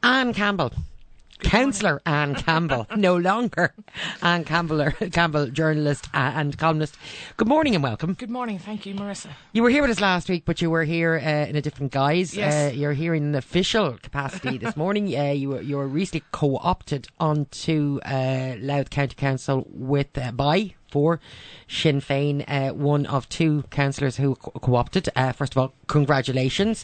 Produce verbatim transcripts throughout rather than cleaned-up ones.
Anne Campbell. Councillor Anne Campbell, no longer Anne Campbell, Campbell, journalist uh, and columnist. Good morning and welcome. Good morning, thank you, Marissa. You were here with us last week, but you were here uh, in a different guise. Yes. Uh, you're here in an official capacity this morning. Uh, you were you were recently co-opted onto uh, Louth County Council with uh, by. for Sinn Féin, uh, one of two councillors who co- co-opted. Uh, first of all, congratulations.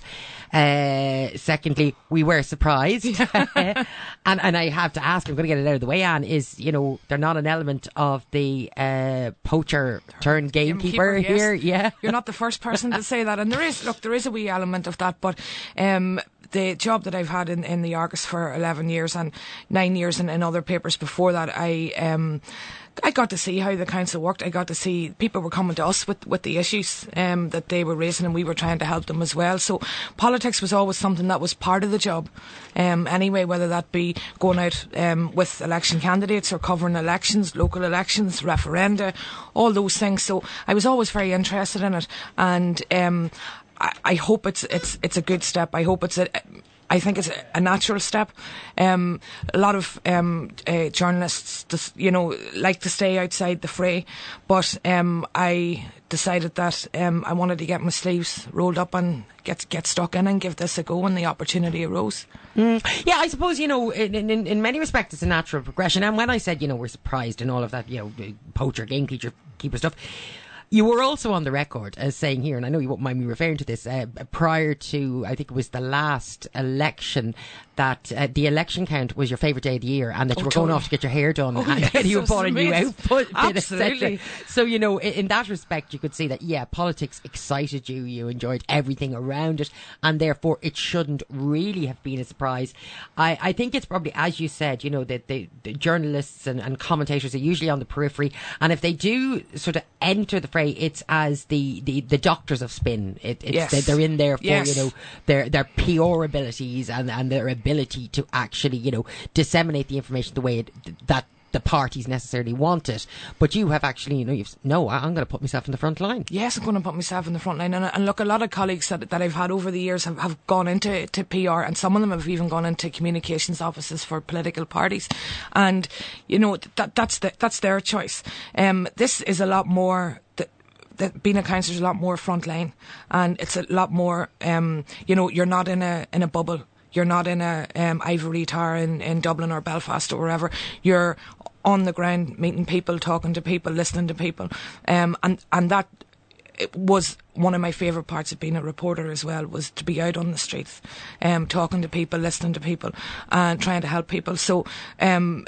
Uh, secondly, we were surprised. and and I have to ask, I'm going to get it out of the way, Anne, is, you know, they're not an element of the uh, poacher turned gamekeeper, gamekeeper, yes. here. Yeah. You're not the first person to say that. And there is, look, there is a wee element of that, but um, the job that I've had in, in the Argus for eleven years and nine years in, in other papers before that, I... Um, I got to see how the council worked. I got to see people were coming to us with, with the issues um, that they were raising, and we were trying to help them as well. So politics was always something that was part of the job. Um, anyway, whether that be going out um, with election candidates or covering elections, local elections, referenda, all those things. So I was always very interested in it, and um, I, I hope it's it's it's a good step. I hope it's a I think it's a natural step. Um, a lot of um, uh, journalists, just, you know, like to stay outside the fray, but um, I decided that um, I wanted to get my sleeves rolled up and get get stuck in and give this a go when the opportunity arose. Mm. Yeah, I suppose, you know, in, in in many respects it's a natural progression. And when I said, you know, we're surprised and all of that, you know, poacher, gamekeeper keeper stuff, you were also on the record as saying here, and I know you won't mind me referring to this, uh, prior to, I think it was the last election, that uh, the election count was your favourite day of the year, and that you oh, were totally. going off to get your hair done, oh, and yes, you were bought a new outfit, absolutely. et cetera. So, you know, in, in that respect, you could see that, yeah, politics excited you, you enjoyed everything around it, and therefore it shouldn't really have been a surprise. I, I think it's probably, as you said, you know, that the, the journalists and, and commentators are usually on the periphery, and if they do sort of enter the fray, it's as the, the, the doctors of spin. It, it's yes. they, they're in there for, yes. you know, their their P R abilities and, and their ability to actually, you know, disseminate the information the way it, that the parties necessarily want it. But you have actually, you know, you've no, I'm going to put myself in the front line. Yes, I'm going to put myself in the front line. And, and look, a lot of colleagues that, that I've had over the years have, have gone into to P R, and some of them have even gone into communications offices for political parties. And, you know, that that's the, that's their choice. Um, this is a lot more... The, that being a councillor is a lot more front line, and it's a lot more, um, you know, you're not in a in a bubble. You're not in a um, ivory tower in, in Dublin or Belfast or wherever. You're on the ground, meeting people, talking to people, listening to people, um, and and that it was one of my favourite parts of being a reporter as well, was to be out on the streets, um, talking to people, listening to people, and trying to help people. So um,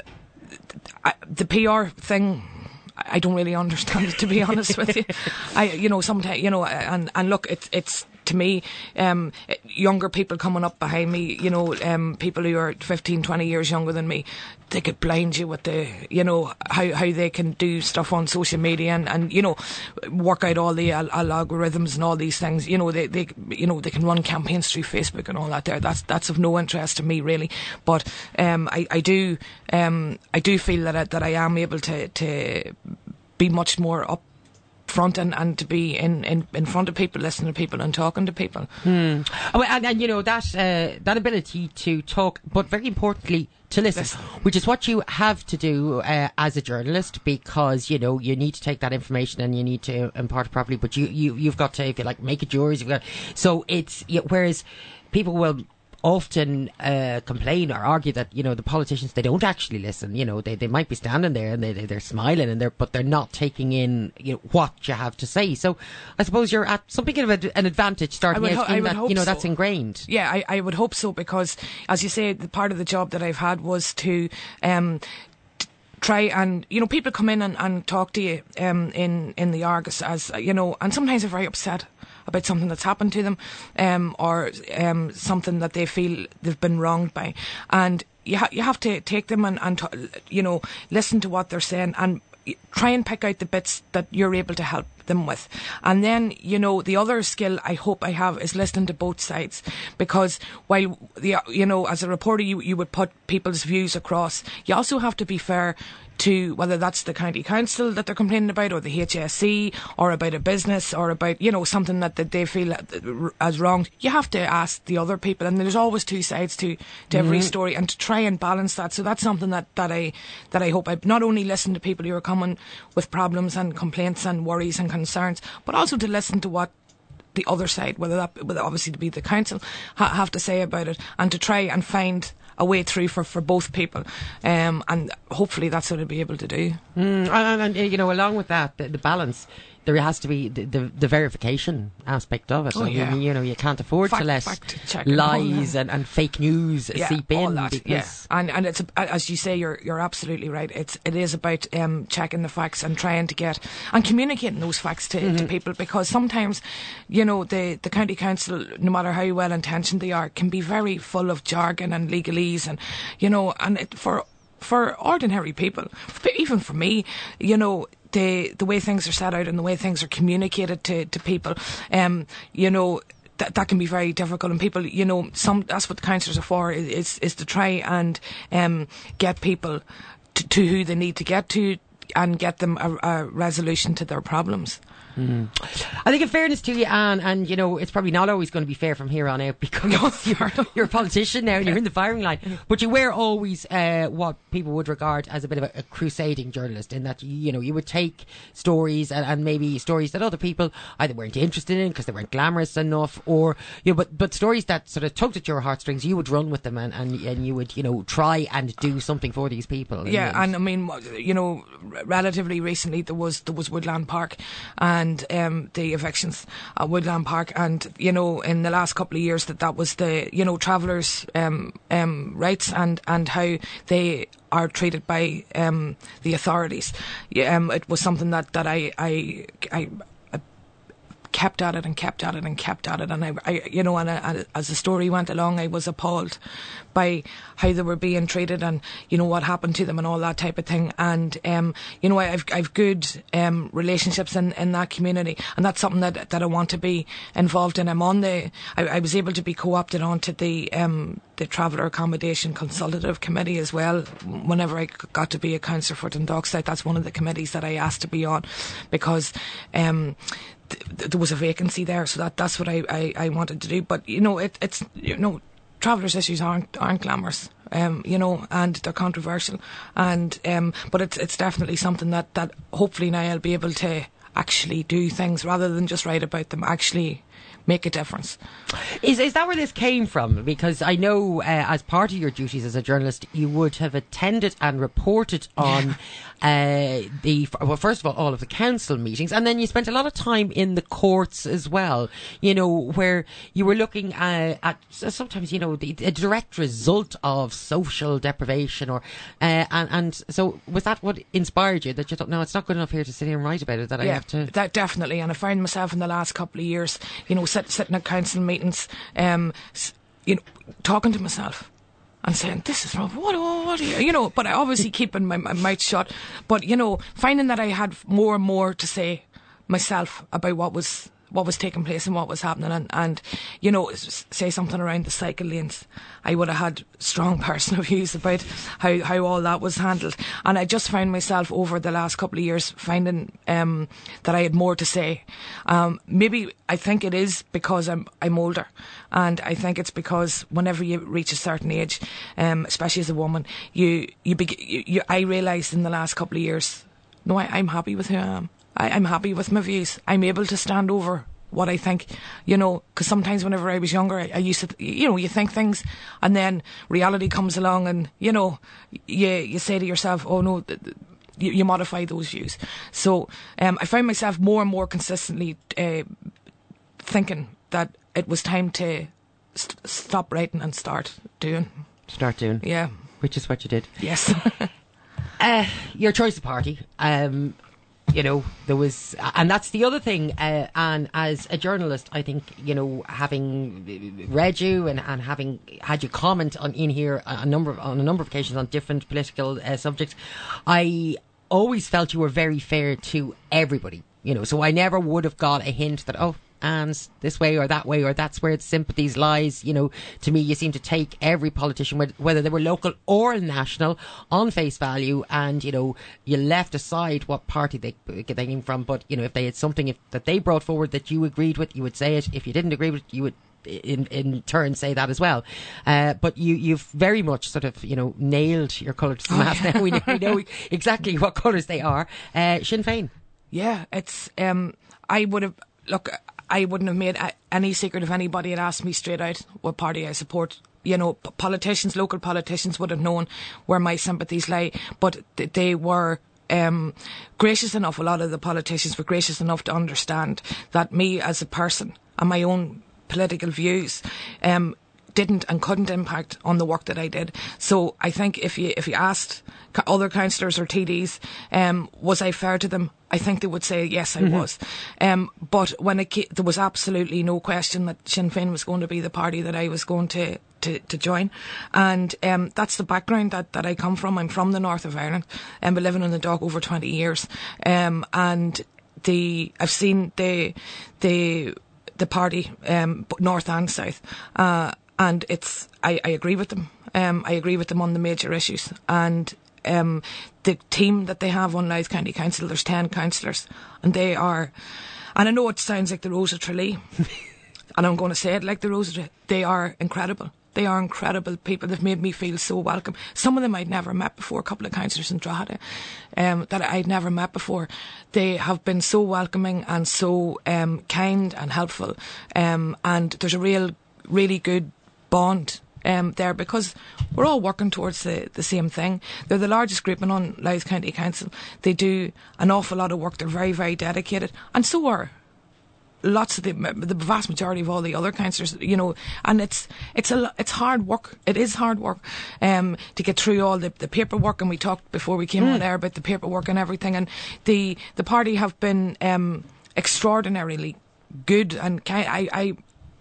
I, the P R thing, I don't really understand it, to be honest with you. I, you know, sometimes, you know, and, and look, it's, it's, to me, um, younger people coming up behind me, you know, um, people who are fifteen, twenty years younger than me, they could blind you with the, you know, how, how they can do stuff on social media and, and you know, work out all the al- al- algorithms and all these things. You know, they, they, you know, they can run campaigns through Facebook and all that there. That's, that's of no interest to me, really. But, um, I, I do, um, I do feel that I, that I am able to, to be much more up front and, and to be in, in, in front of people, listening to people and talking to people. Hmm. Oh, and, and you know, that uh, that ability to talk, but very importantly to listen, listen, which is what you have to do uh, as a journalist, because, you know, you need to take that information and you need to impart it properly, but you, you, you've got to, if you like, make it yours. You've got, so it's, you know, whereas people will often uh, complain or argue that, you know, the politicians, they don't actually listen. You know, they, they might be standing there and they, they, they're smiling and they're, but they're not taking in, you know, what you have to say. So I suppose you're at something of a, an advantage starting out ho- in that, you know, so. that's ingrained. Yeah, I, I would hope so, because, as you say, the part of the job that I've had was to um, t- try and, you know, people come in and, and talk to you um, in, in the Argus, as, you know, and sometimes they're very upset about something that's happened to them, um, or um, something that they feel they've been wronged by. And you, ha- you have to take them and, and t- you know, listen to what they're saying and try and pick out the bits that you're able to help them with. And then, you know, the other skill I hope I have is listening to both sides, because while, the, you know, as a reporter you, you would put people's views across, you also have to be fair to whether that's the county council that they're complaining about, or the H S E, or about a business, or about, you know, something that, that they feel as wronged. You have to ask the other people, and there's always two sides to, to every mm-hmm. story, and to try and balance that. So that's something that, that I that I hope I not only listen to people who are coming with problems and complaints and worries and concerns, but also to listen to what the other side, whether that whether obviously to be the council, ha- have to say about it, and to try and find a way through for, for both people, um, and hopefully that's what I'll be able to do. Mm, and, and you know, along with that, the, the balance, there has to be the, the, the verification aspect of it. Oh, I yeah. mean, you know, you can't afford fact, to let fact lies oh, yeah. and, and fake news yeah, seep in. That, because yeah. And and it's as you say, you're you're absolutely right. It's it is about um, checking the facts and trying to get and communicating those facts to, mm-hmm. to people, because sometimes, you know, the the county council, no matter how well intentioned they are, can be very full of jargon and legalese, and you know, and it, for for ordinary people, even for me, you know, the the way things are set out and the way things are communicated to, to people, um, you know, that that can be very difficult. And people, you know, some that's what the councillors are for, is is to try and um, get people to, to who they need to get to, and get them a, a resolution to their problems. Mm. I think in fairness to you, Anne, and you know, it's probably not always going to be fair from here on out, because you're, you're a politician now and you're in the firing line, but you were always uh, what people would regard as a bit of a, a crusading journalist, in that, you know, you would take stories and, and maybe stories that other people either weren't interested in because they weren't glamorous enough, or, you know, but, but stories that sort of tugged at your heartstrings, you would run with them, and, and, and you would, you know, try and do something for these people. Yeah, and I mean, you know, relatively recently there was there was Woodland Park, and And um, the evictions at Woodland Park, and you know, in the last couple of years, that that was the, you know, travellers' um, um, rights, and and how they are treated by um, the authorities. Yeah, um, it was something that that I I. I kept at it and kept at it and kept at it, and I, I you know, and, I, and as the story went along, I was appalled by how they were being treated, and you know, what happened to them and all that type of thing. And um, you know, I've I've good um, relationships in, in that community, and that's something that that I want to be involved in. I'm on the I, I was able to be co-opted onto the um, the Traveller Accommodation Consultative Committee as well. Whenever I got to be a councillor for Dundalk's, that's one of the committees that I asked to be on, because um, th- there was a vacancy there, so that that's what I, I, I wanted to do. But you know, it, it's you know, travellers' issues aren't aren't glamorous, um, you know, and they're controversial, and um, but it's it's definitely something that, that hopefully now I'll be able to actually do things rather than just write about them. Actually make a difference. Is is that where this came from? Because I know, uh, as part of your duties as a journalist, you would have attended and reported on uh, the well, first of all, all of the council meetings, and then you spent a lot of time in the courts as well. You know, where you were looking at, at sometimes, you know, the, a direct result of social deprivation, or uh, and and so was that what inspired you, that you thought, no, it's not good enough here to sit here and write about it, that yeah, I have to? That definitely, and I found myself in the last couple of years, you know, sit, sitting at council meetings, um, you know, talking to myself and saying, this is wrong, what, what, what are you, you know, but I obviously keeping my, my mouth shut, but, you know, finding that I had more and more to say myself about what was what was taking place and what was happening, and, and you know, say something around the cycle lanes. I would have had strong personal views about how, how all that was handled, and I just found myself over the last couple of years finding um, that I had more to say. Um, maybe I think it is because I'm I'm older, and I think it's because whenever you reach a certain age, um, especially as a woman, you you, be, you, you I realised in the last couple of years, no, I, I'm happy with who I am. I, I'm happy with my views. I'm able to stand over what I think, you know, because sometimes whenever I was younger, I, I used to, you know, you think things and then reality comes along and, you know, you, you say to yourself, oh no, th- th- you, you modify those views. So um, I found myself more and more consistently uh, thinking that it was time to st- stop writing and start doing. Start doing. Yeah. Which is what you did. Yes. uh, your choice of party. Um, You know, there was, and that's the other thing, uh, and as a journalist, I think, you know, having read you and, and having had you comment on in here a number of, on a number of occasions on different political uh, subjects, I always felt you were very fair to everybody, you know, so I never would have got a hint that, oh, and this way or that way, or that's where its sympathies lies. You know, to me, you seem to take every politician, whether they were local or national, on face value, and, you know, you left aside what party they, they came from. But, you know, if they had something if, that they brought forward that you agreed with, you would say it. If you didn't agree with it, you would in in turn say that as well. Uh, but you, you've very much sort of, you know, nailed your colour to the mast now. We know, we know exactly what colours they are. Uh, Sinn Féin. Yeah, it's, um, I would have, look, I wouldn't have made a, any secret if anybody had asked me straight out what party I support. You know, politicians, local politicians would have known where my sympathies lay, but th- they were um, gracious enough, a lot of the politicians were gracious enough to understand that me as a person and my own political views um, didn't and couldn't impact on the work that I did. So I think if you if you asked other councillors or T Ds, um, was I fair to them? I think they would say yes, I mm-hmm. was. Um, but when it came, there was absolutely no question that Sinn Féin was going to be the party that I was going to to, to join, and um, that's the background that, that I come from. I'm from the north of Ireland, and um, been living in the Dock over twenty years, um, and the I've seen the the the party um, north and south. Uh, And it's, I, I agree with them. Um, I agree with them on the major issues. And um, the team that they have on Louth County Council, there's ten councillors, and they are, and I know it sounds like the Rose of Tralee, and I'm going to say it like the Rose of Tralee, they are incredible. They are incredible people. They've made me feel so welcome. Some of them I'd never met before, a couple of councillors in Drogheda um, that I'd never met before. They have been so welcoming and so um, kind and helpful. Um, and there's a real, really good bond um, there, because we're all working towards the, the same thing. They're the largest group in on Louth County Council. They do an awful lot of work. They're very, very dedicated, and so are lots of the the vast majority of all the other councillors. You know, and it's it's a it's hard work. It is hard work um, to get through all the, the paperwork. And we talked before we came mm. on air about the paperwork and everything. And the the party have been um, extraordinarily good. And I. I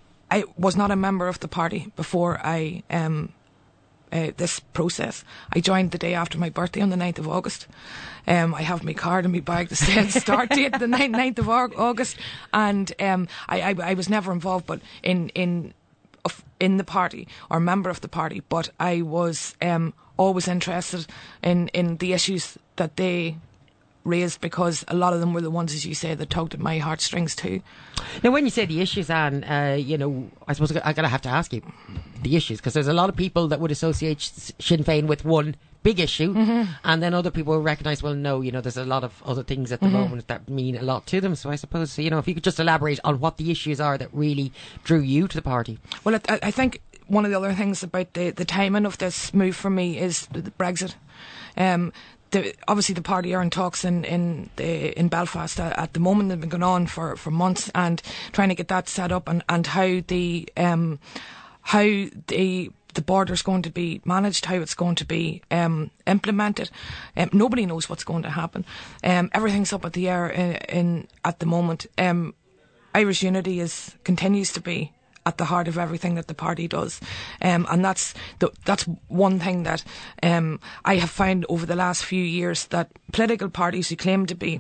I was not a member of the party before I um, uh, this process. I joined the day after my birthday on the ninth of August. Um, I have my card in my bag that said start date the ninth of August, and um, I, I, I was never involved, but in in of, in the party or member of the party. But I was um, always interested in in the issues that they raised, because a lot of them were the ones, as you say, that tugged at my heartstrings too. Now, when you say the issues, Anne, uh, you know, I suppose I'm going to have to ask you the issues, because there's a lot of people that would associate Sinn Féin with one big issue, mm-hmm. and then other people will recognise, well, no, you know, there's a lot of other things at the mm-hmm. moment that mean a lot to them. So I suppose, you know, if you could just elaborate on what the issues are that really drew you to the party. Well, I, I think one of the other things about the, the timing of this move for me is the Brexit. Um, The, obviously the party are in talks in in, the, in Belfast at, at the moment. They've been going on for, for months, and trying to get that set up, and, and how the um, how the the border's going to be managed, how it's going to be um, implemented. Um, nobody knows what's going to happen. Um, everything's up at the air in, in at the moment. Um, Irish unity is continues to be at the heart of everything that the party does, um, and that's the, that's one thing that um, I have found over the last few years, that political parties who claim to be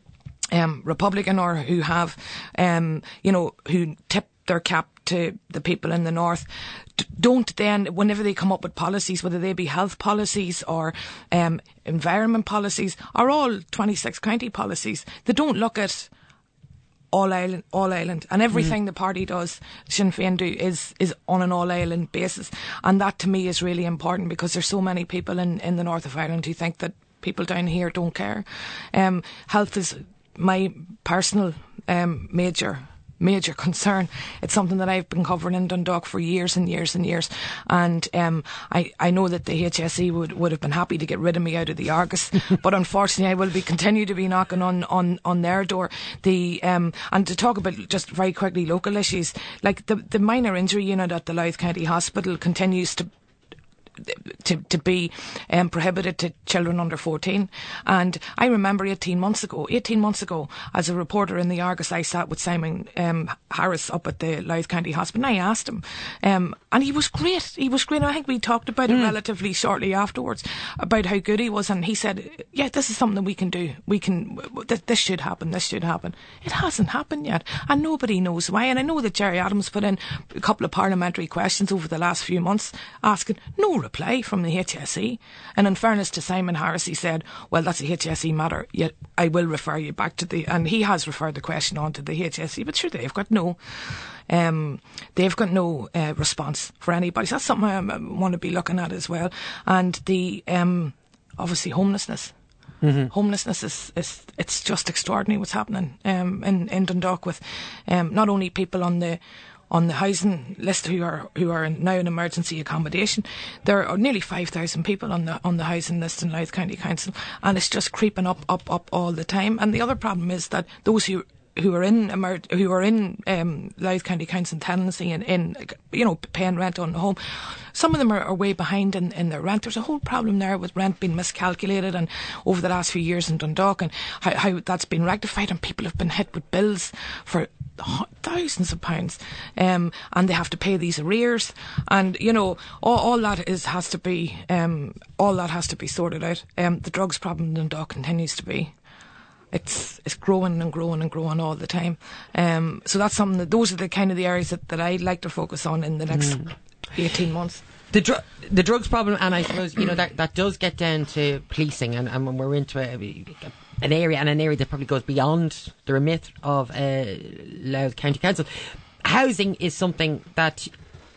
um, Republican, or who have, um, you know, who tip their cap to the people in the north, d- don't then, whenever they come up with policies, whether they be health policies or um, environment policies, or all twenty-six county policies, they don't look at all Ireland, all Ireland, and everything mm. the party does, Sinn Féin do, is is on an all Ireland basis, and that to me is really important, because there's so many people in, in the north of Ireland who think that people down here don't care. Um, health is my personal um, major major concern. It's something that I've been covering in Dundalk for years and years and years, and um, I, I know that the H S E would, would have been happy to get rid of me out of the Argus, but unfortunately I will be continue to be knocking on, on, on their door. The um, and to talk about just very quickly local issues, like the, the minor injury unit at the Louth County Hospital continues to to to be um, prohibited to children under fourteen. And I remember eighteen months ago, eighteen months ago, as a reporter in the Argus, I sat with Simon um, Harris up at the Louth County Hospital, and I asked him, um, and he was great. He was great. I think we talked about mm. it relatively shortly afterwards, about how good he was, and he said, yeah, this is something that we can do. We can, th- this should happen, this should happen. It hasn't happened yet, and nobody knows why. And I know that Jerry Adams put in a couple of parliamentary questions over the last few months, asking no reply from the H S E. And in fairness to Simon Harris, he said, well, that's a H S E matter, yet I will refer you back to the, and he has referred the question on to the H S E, but sure, they've got no Um, they've got no uh, response for anybody. So that's something I, I want to be looking at as well. And the um, obviously homelessness. Mm-hmm. Homelessness is, is it's just extraordinary what's happening um, in in Dundalk with um, not only people on the on the housing list who are who are in, now in emergency accommodation. There are nearly five thousand people on the on the housing list in Louth County Council, and it's just creeping up up up all the time. And the other problem is that those who who are in emer- who are in um, Louth County Council tenancy and in, you know, paying rent on the home, some of them are, are way behind in, in their rent. There's a whole problem there with rent being miscalculated, and over the last few years in Dundalk, and how, how that's been rectified, and people have been hit with bills for thousands of pounds, um, and they have to pay these arrears, and you know, all, all that is has to be um, all that has to be sorted out. Um, the drugs problem in Dundalk continues to be. It's it's growing and growing and growing all the time. Um, so that's something that those are the kind of the areas that, that I'd like to focus on in the next mm. eighteen months. The dr- the drugs problem, and I suppose you know that that does get down to policing, and, and when we're into a, an area and an area that probably goes beyond the remit of uh, Louth County Council. Housing is something that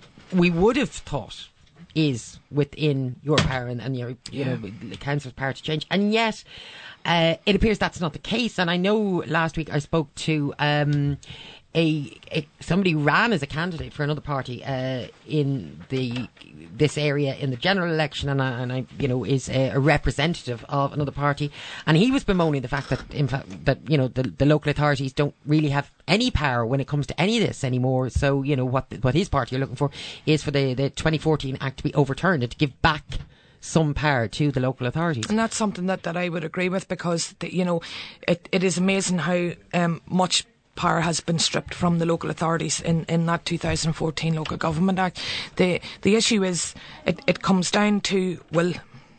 we would have thought is within your power and, and your you yeah. know the council's power to change, and yet. Uh, it appears that's not the case, and I know last week I spoke to um, a, a somebody who ran as a candidate for another party uh, in the this area in the general election, and I, and I you know is a, a representative of another party, and he was bemoaning the fact that in fact that you know the, the local authorities don't really have any power when it comes to any of this anymore. So you know what what his party are looking for is for the, the twenty fourteen Act to be overturned and to give back some power to the local authorities. And that's something that, that I would agree with, because the, you know it, it is amazing how um, much power has been stripped from the local authorities in, in that two thousand fourteen Local Government Act. The the issue is it, it comes down to will.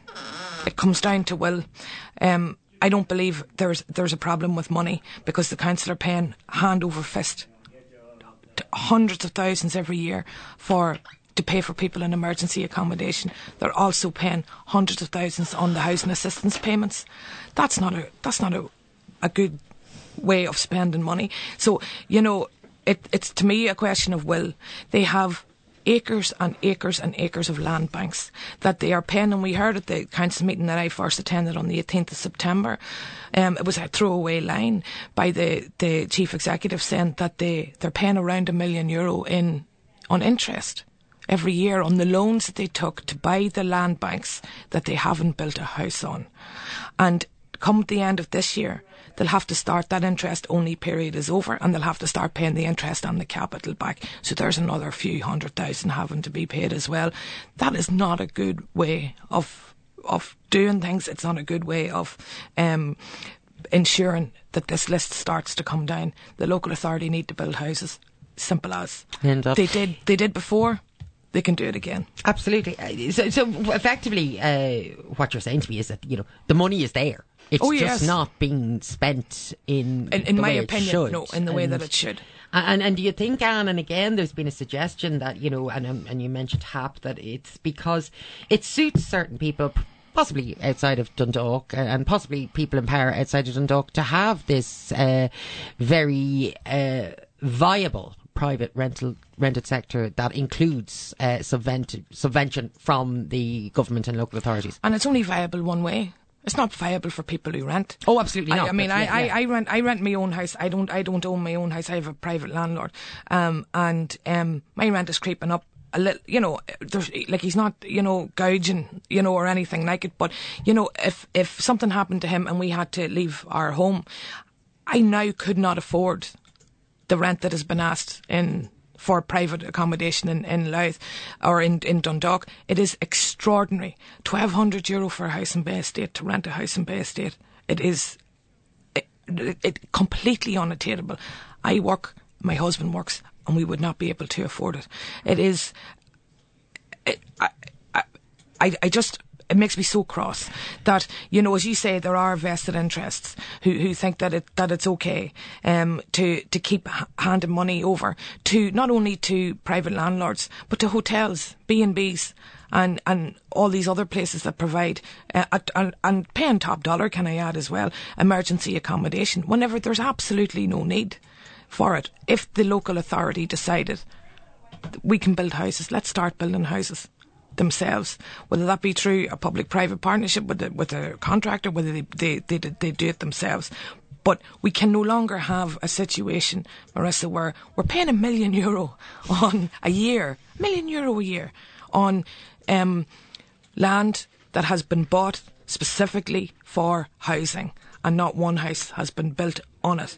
It comes down to will. Um, I don't believe there's there's a problem with money, because the council are paying hand over fist to hundreds of thousands every year for to pay for people in emergency accommodation. They're also paying hundreds of thousands on the housing assistance payments. That's not a that's not a, a good way of spending money. So, you know, it, it's to me a question of will. They have acres and acres and acres of land banks that they are paying, and we heard at the council meeting that I first attended on the eighteenth of September, um, it was a throwaway line by the, the chief executive saying that they, they're paying around a million euro in on interest every year on the loans that they took to buy the land banks that they haven't built a house on. And come the end of this year, they'll have to start, that interest only period is over, and they'll have to start paying the interest on the capital back. So there's another few hundred thousand having to be paid as well. That is not a good way of of doing things. It's not a good way of um, ensuring that this list starts to come down. The local authority need to build houses. Simple as. End up. They did. They did before. They can do it again. Absolutely. So, so effectively, uh, what you're saying to me is that you know the money is there. It's oh, just yes. not being spent in, in, in the my way opinion, it should. no, in the and, way that it should. And and do you think, Anne, and again, there's been a suggestion that you know, and and you mentioned H A P, that it's because it suits certain people, possibly outside of Dundalk, and possibly people in power outside of Dundalk, to have this uh, very uh, viable private rental rented sector that includes uh, subvention, subvention from the government and local authorities. And it's only viable one way. It's not viable for people who rent. Oh, absolutely not. I, I mean, I, yeah, yeah. I, I rent. I rent my own house. I don't. I don't own my own house. I have a private landlord, um, and um, my rent is creeping up a little. You know, there's like he's not, you know, gouging, you know, or anything like it. But you know, if if something happened to him and we had to leave our home, I now could not afford the rent that has been asked in for private accommodation in, in Louth or in, in Dundalk. It is extraordinary. twelve hundred euro for a house in Bay Estate, to rent a house in Bay Estate. It is it, it, it completely unattainable. I work, my husband works, and we would not be able to afford it. It is... It, I, I, I just... It makes me so cross that, you know, as you say, there are vested interests who, who think that it that it's okay um, to to keep h- handing money over to not only to private landlords but to hotels, B and B's, and and all these other places that provide uh, at, and, and paying top dollar, can I add as well, emergency accommodation whenever there's absolutely no need for it. If the local authority decided we can build houses, let's start building houses themselves, whether that be through a public-private partnership with a, with a contractor, whether they, they, they, they do it themselves. But we can no longer have a situation, Marissa, where we're paying a million euro on a year, a million euro a year on um, land that has been bought specifically for housing, and not one house has been built on it.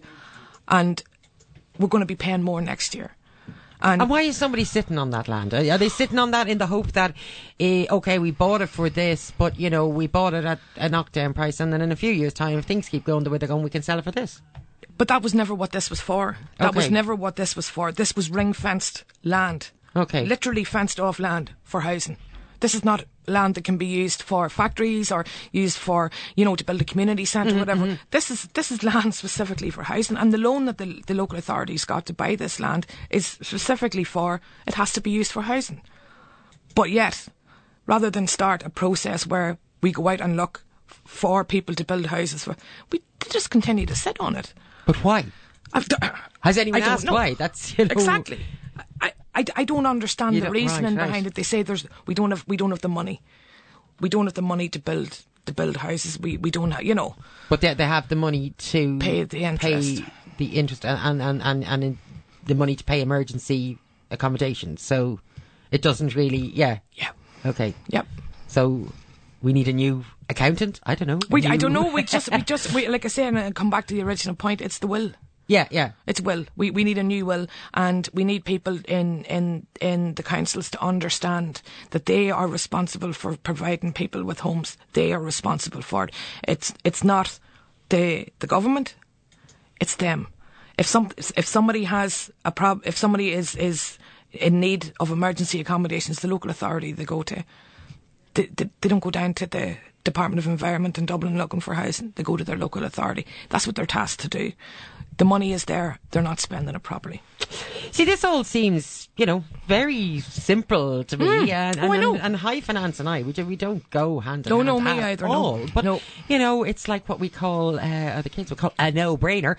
And we're going to be paying more next year. And, and why is somebody sitting on that land? Are they sitting on that in the hope that, uh, okay, we bought it for this, but, you know, we bought it at a knockdown price, and then in a few years' time, if things keep going the way they're going, we can sell it for this? But that was never what this was for. That okay. was never what this was for. This was ring-fenced land. Okay. Literally fenced off land for housing. This is not land that can be used for factories or used for, you know, to build a community centre, mm-hmm, whatever. Mm-hmm. This is this is land specifically for housing, and the loan that the, the local authorities got to buy this land is specifically for, it has to be used for housing. But yet, rather than start a process where we go out and look for people to build houses for, we just continue to sit on it. But why? I've d- Has anyone I don't asked know. why? That's, you know, exactly. I, I, I don't understand You the don't- reasoning right, right. behind it. They say there's we don't have we don't have the money. We don't have the money to build to build houses. We we don't have, you know. But they they have the money to Pay the interest. pay the interest and and and, and in the money to pay emergency accommodation. So it doesn't really. Yeah. Yeah. Okay. Yep. So we need a new accountant. I don't know. a We I new- don't know. We just we just we, like I say, and I come back to the original point. It's the will. Yeah, yeah. It's will. We we need a new will, and we need people in, in, in the councils to understand that they are responsible for providing people with homes. They are responsible for it. It's it's not the the government. It's them. If some if somebody has a prob, if somebody is is in need of emergency accommodations, the local authority they go to. They, they, they don't go down to the Department of Environment in Dublin looking for housing. They go to their local authority. That's what they're tasked to do. The money is there. They're not spending it properly. See, this all seems, you know, very simple to me, Mm. and, Oh, and, I know. and, and high finance and I, we, do, we don't go hand in No, hand no, me at either, no. all. But No. you know, it's like what we call, uh, or the kids would call a no-brainer.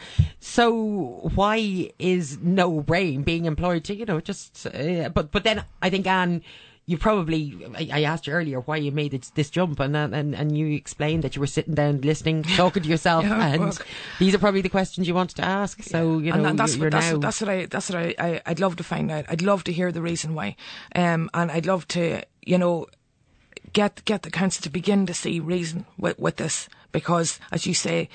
So why is no brain being employed to, you know, just? Uh, but but then I think, Anne, you probably, I, I asked you earlier why you made this, this jump, and, and and you explained that you were sitting down listening, talking to yourself, Yeah, and well, these are probably the questions you wanted to ask. So you know, and that's you're what that's now what, that's what I that's what I, I I'd love to find out. I'd love to hear the reason why, um, and I'd love to, you know, get get the council to begin to see reason with with this, because as you say,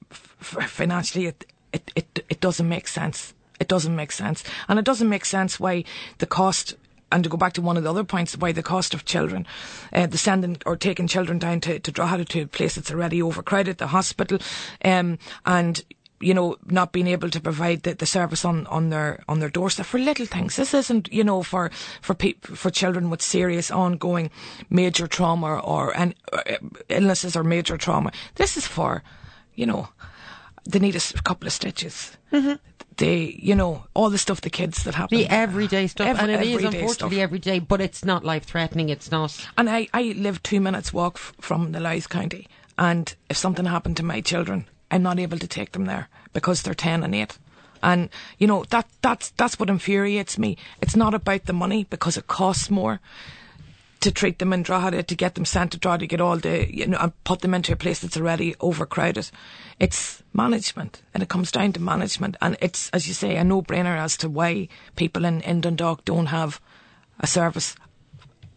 f- financially it, it it it doesn't make sense. It doesn't make sense, and it doesn't make sense why the cost. And to go back to one of the other points, why the cost of children, uh, the sending or taking children down to, to Drogheda, to a place that's already overcrowded, the hospital, um, and, you know, not being able to provide the, the service on, on their, on their doorstep for little things. This isn't, you know, for, for pe- for children with serious ongoing major trauma or, and, uh, illnesses or major trauma. This is for, you know, they need a s- couple of stitches. Mm-hmm. They, you know, all the stuff, the kids that happen. the everyday stuff, Every- and it is everyday unfortunately stuff. everyday, but it's not life threatening. It's not. And I, I live two minutes walk f- from the Louth County, and if something happened to my children, I'm not able to take them there because they're ten and eight. And, you know, that that's that's what infuriates me. It's not about the money, because it costs more to treat them in Drogheda, to get them sent to Drogheda, to get all the, you know, and put them into a place that's already overcrowded. It's management, and it comes down to management. And it's, as you say, a no-brainer as to why people in, in Dundalk don't have a service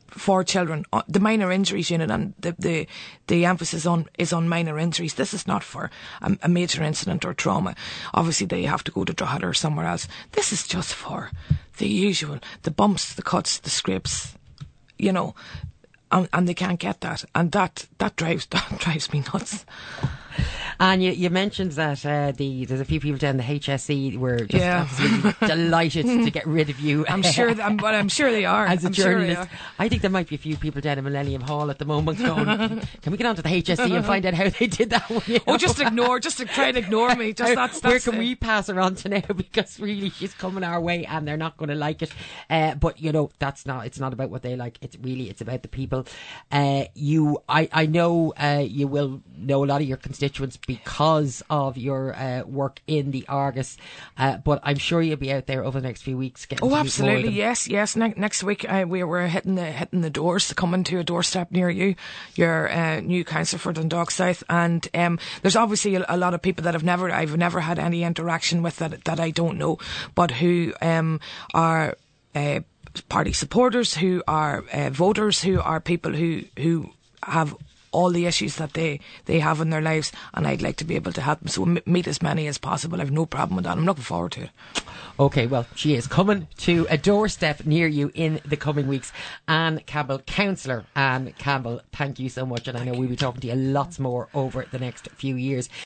for children, uh, the minor injuries unit, and the, the the emphasis on is on minor injuries. This is not for a, a major incident or trauma. Obviously, they have to go to Drogheda or somewhere else. This is just for the usual, the bumps, the cuts, the scrapes, you know, and, and they can't get that, and that that drives that drives me nuts. And you, you mentioned that uh, the there's a few people down the H S E were just Yeah. absolutely delighted to get rid of you. I'm sure, that, I'm, but I'm sure they are. As a I'm sure they journalist, are. I think there might be a few people down in Millennium Hall at the moment going, can we get onto the H S E and find out how they did that one? You Oh, know? just ignore, just to try and ignore me. Just How- that's, that's where can the- we pass her on to now? Because really, she's coming our way, and they're not going to like it. Uh, but you know, that's not. It's not about what they like. It's really, it's about the people. Uh, you, I, I know uh, you will know a lot of your constituents because of your uh, work in the Argus. Uh, but I'm sure you'll be out there over the next few weeks getting. Oh, to meet more of absolutely, them. yes, yes. Ne- next week uh, we were hitting the hitting the doors, coming to a doorstep near you, your uh, new councillor for Dundalk South, and um, there's obviously a, a lot of people that I've never, I've never had any interaction with that that I don't know, but who um, are uh, party supporters, who are uh, voters, who are people who who have all the issues that they, they have in their lives, and I'd like to be able to help them. So m- meet as many as possible. I've no problem with that. I'm looking forward to it. Okay, well, she is coming to a doorstep near you in the coming weeks. Anne Campbell, Councillor Anne Campbell, thank you so much. And I know we'll be talking to you lots more over the next few years.